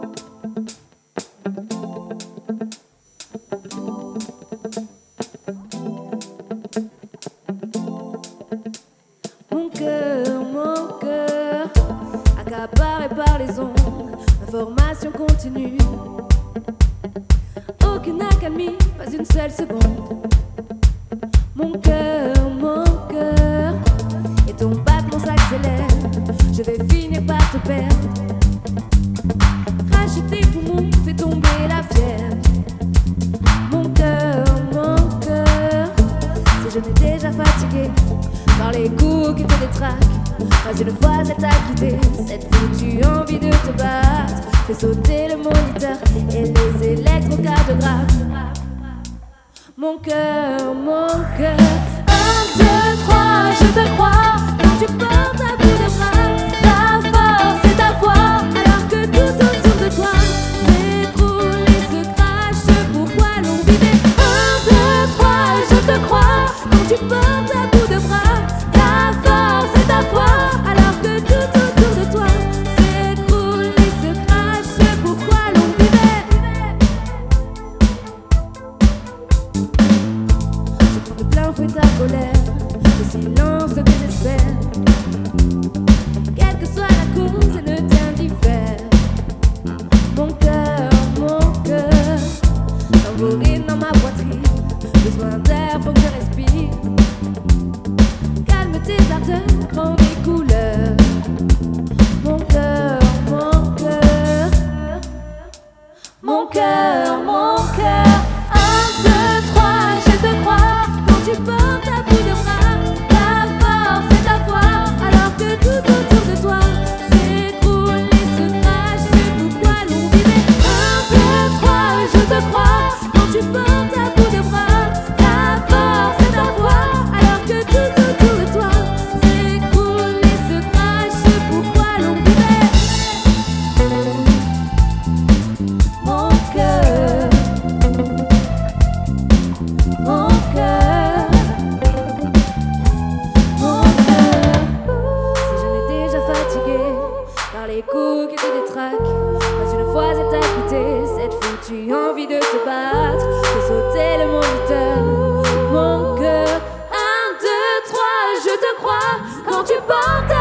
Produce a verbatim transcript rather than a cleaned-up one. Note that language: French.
Mon cœur, mon cœur, accaparé par les ondes, information continue. Aucune accalmie, pas une seule seconde. Mon cœur, mon cœur, et ton battement s'accélère. Je vais finir par te perdre. Cracher tes poumons, fait tomber la fièvre. Mon cœur, mon cœur, si je m'ai déjà fatigué par les coups qui te détraquent, pas une fois elle t'a quitté. Cette foutue envie de te battre fait sauter le moniteur et les électrocardiogrammes. Mon cœur, mon cœur, un, deux, trois, je te crois quand tu portes à bout de bras. Ta force et ta foi, alors que tout autour de toi s'écroule et se crache. Pourquoi l'on vivait? Un, deux, trois, je te crois quand tu portes à bout de bras. Ta force et ta foi, alors que tout autour de toi s'écroule et se crache. Pourquoi l'on vivait? Je prends de plein fouet ta colère, le silence de désespère. Quelle que soit la cause, elle ne t'indiffère. Mon cœur, mon cœur, tambourine dans ma poitrine. Besoin d'air, faut que je respire. Calme tes ardeurs, prends des couleurs. Mon cœur, mon cœur, mon cœur, mon cœur. Un, deux, trois, je te crois quand tu portes à bout de bras. Ta force et ta foi, alors que tout autour de toi s'écroule et se crache. Pourquoi l'on vivait? Un, deux, trois, je te crois quand tu portes à bout de bras. Ta force et ta foi, alors que tout autour de toi s'écroule et se crache. Pourquoi l'on vivait? Mon cœur, mon cœur, mon cœur. Si je n'ai déjà fatigué par les coups qui te détraquent, pas une fois elle t'a quitté. Cette foutue envie de te battre fait sauter le moniteur. Mon cœur, un, deux, trois, je te crois quand tu portes